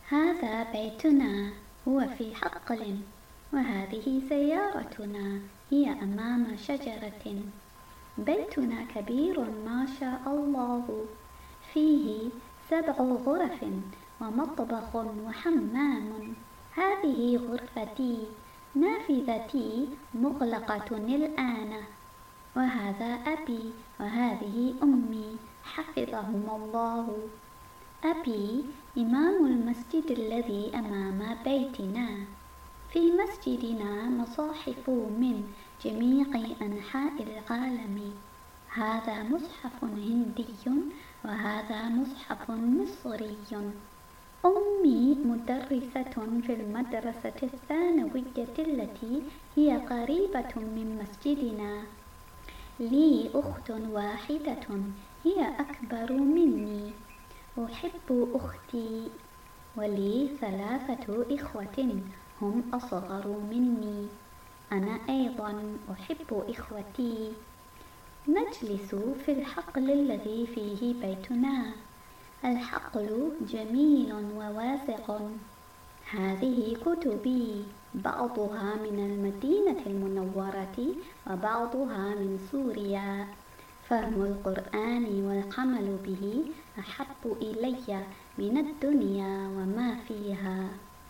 هذا بيتنا، هو في حقل، وهذه سيارتنا، هي أمام شجرة. بيتنا كبير ما شاء الله، فيه 7 غرف ومطبخ وحمام. هذه غرفتي، نافذتي مغلقة الآن. وهذا أبي وهذه أمي حفظهم الله. أبي إمام المسجد الذي أمام بيتنا. في مسجدنا مصاحف من جميع أنحاء العالم. هذا مصحف هندي وهذا مصحف مصري. أمي مدرسة في المدرسة الثانوية التي هي قريبة من مسجدنا. لي أخت واحدة هي أكبر مني. أحب أختي، ولي 3 إخوة هم أصغر مني. أنا أيضا أحب إخوتي. نجلس في الحقل الذي فيه بيتنا. الحقل جميل وواسع. هذه كتبي، بعضها من المدينة المنورة وبعضها من سوريا. فهم القرآن والعمل به أحب إلي من الدنيا وما فيها.